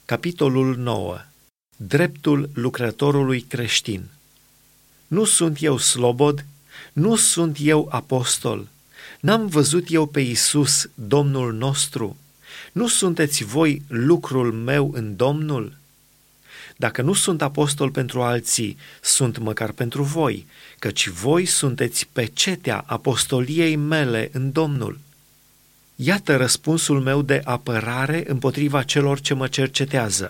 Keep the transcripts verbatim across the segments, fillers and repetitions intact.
Capitolul nouă. Dreptul lucrătorului creștin. Nu sunt eu slobod? Nu sunt eu apostol? N-am văzut eu pe Iisus, Domnul nostru? Nu sunteți voi lucrul meu în Domnul? Dacă nu sunt apostol pentru alții, sunt măcar pentru voi, căci voi sunteți pecetea apostoliei mele în Domnul. Iată răspunsul meu de apărare împotriva celor ce mă cercetează.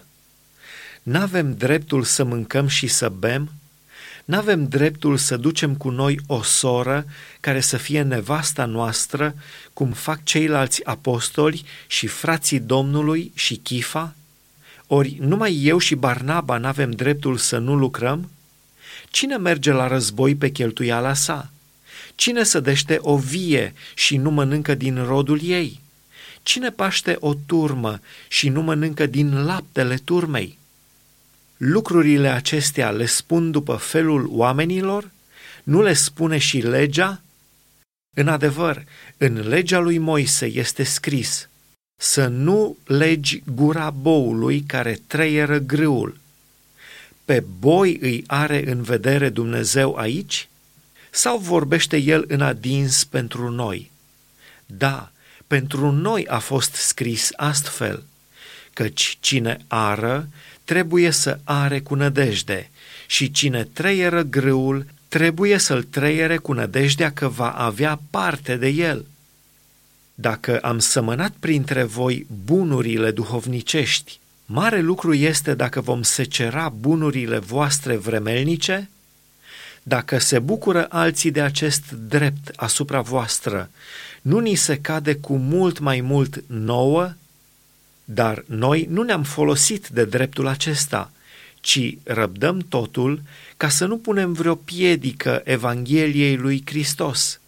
N-avem dreptul să mâncăm și să bem? N-avem dreptul să ducem cu noi o soră care să fie nevasta noastră, cum fac ceilalți apostoli și frații Domnului și Chifa? Ori numai eu și Barnaba n-avem dreptul să nu lucrăm? Cine merge la război pe cheltuiala sa? Cine sădește o vie și nu mănâncă din rodul ei? Cine paște o turmă și nu mănâncă din laptele turmei? Lucrurile acestea le spun după felul oamenilor? Nu le spune și legea? În adevăr, în legea lui Moise este scris: să nu legi gura boului care treieră grâul. Pe boi îi are în vedere Dumnezeu aici? Sau vorbește el în adins pentru noi? Da, pentru noi a fost scris astfel, căci cine ară trebuie să are cu nădejde și cine treieră grâul trebuie să-l treiere cu nădejdea că va avea parte de el. Dacă am sămănat printre voi bunurile duhovnicești, mare lucru este dacă vom secera bunurile voastre vremelnice? Dacă se bucură alții de acest drept asupra voastră, nu ni se cade cu mult mai mult nouă? Dar noi nu ne-am folosit de dreptul acesta, ci răbdăm totul ca să nu punem vreo piedică Evangheliei lui Hristos.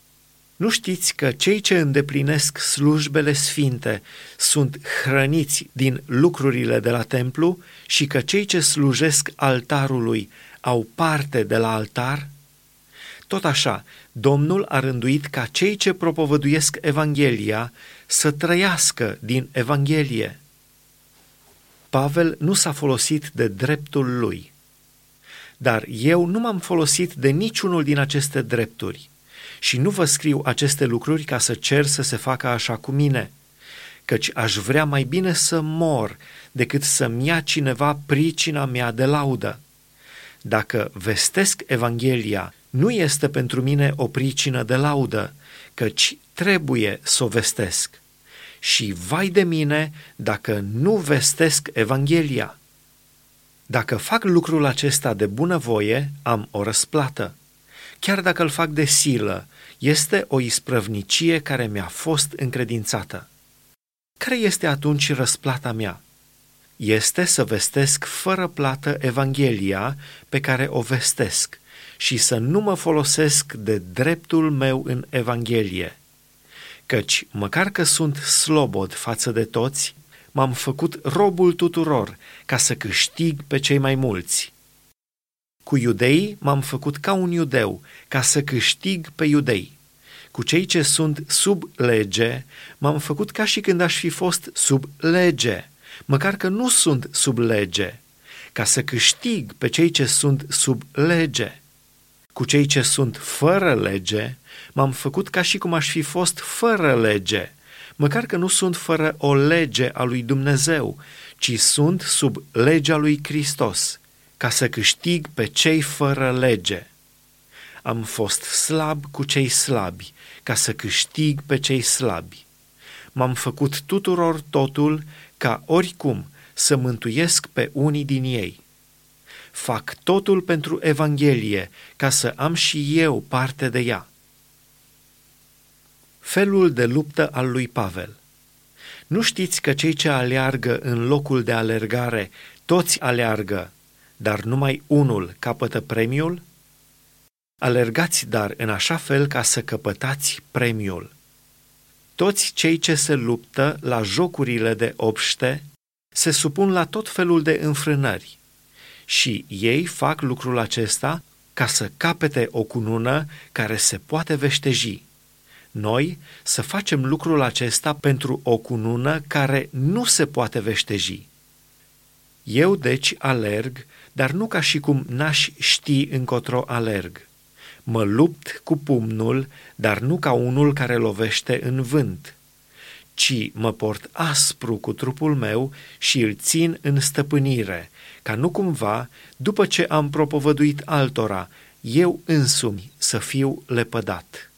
Nu știți că cei ce îndeplinesc slujbele sfinte sunt hrăniți din lucrurile de la templu și că cei ce slujesc altarului au parte de la altar? Tot așa, Domnul a rânduit ca cei ce propovăduiesc Evanghelia să trăiască din Evanghelie. Pavel nu s-a folosit de dreptul lui. Dar eu nu m-am folosit de niciunul din aceste drepturi și nu vă scriu aceste lucruri ca să cer să se facă așa cu mine, căci aș vrea mai bine să mor decât să-mi ia cineva pricina mea de laudă. Dacă vestesc Evanghelia, nu este pentru mine o pricină de laudă, căci trebuie să o vestesc. Și vai de mine dacă nu vestesc Evanghelia. Dacă fac lucrul acesta de bunăvoie, am o răsplată. Chiar dacă îl fac de silă, este o isprăvnicie care mi-a fost încredințată. Care este atunci răsplata mea? Este să vestesc fără plată Evanghelia pe care o vestesc și să nu mă folosesc de dreptul meu în Evanghelie. Căci, măcar că sunt slobod față de toți, m-am făcut robul tuturor ca să câștig pe cei mai mulți. Cu iudeii m-am făcut ca un iudeu ca să câștig pe iudei. Cu cei ce sunt sub lege m-am făcut ca și când aș fi fost sub lege, măcar că nu sunt sub lege, ca să câștig pe cei ce sunt sub lege. Cu cei ce sunt fără lege, m-am făcut ca și cum aș fi fost fără lege, măcar că nu sunt fără o lege a lui Dumnezeu, ci sunt sub legea lui Hristos, ca să câștig pe cei fără lege. Am fost slab cu cei slabi, ca să câștig pe cei slabi. M-am făcut tuturor totul ca oricum să mântuiesc pe unii din ei. Fac totul pentru Evanghelie, ca să am și eu parte de ea. Felul de luptă al lui Pavel. Nu știți că cei ce aleargă în locul de alergare, toți aleargă, dar numai unul capătă premiul? Alergați dar în așa fel ca să căpătați premiul. Toți cei ce se luptă la jocurile de obște se supun la tot felul de înfrânări și ei fac lucrul acesta ca să capete o cunună care se poate veșteji. Noi să facem lucrul acesta pentru o cunună care nu se poate veșteji. Eu deci alerg, dar nu ca și cum n-aș ști încotro alerg. Mă lupt cu pumnul, dar nu ca unul care lovește în vânt, ci mă port aspru cu trupul meu și îl țin în stăpânire, ca nu cumva, după ce am propovăduit altora, eu însumi să fiu lepădat.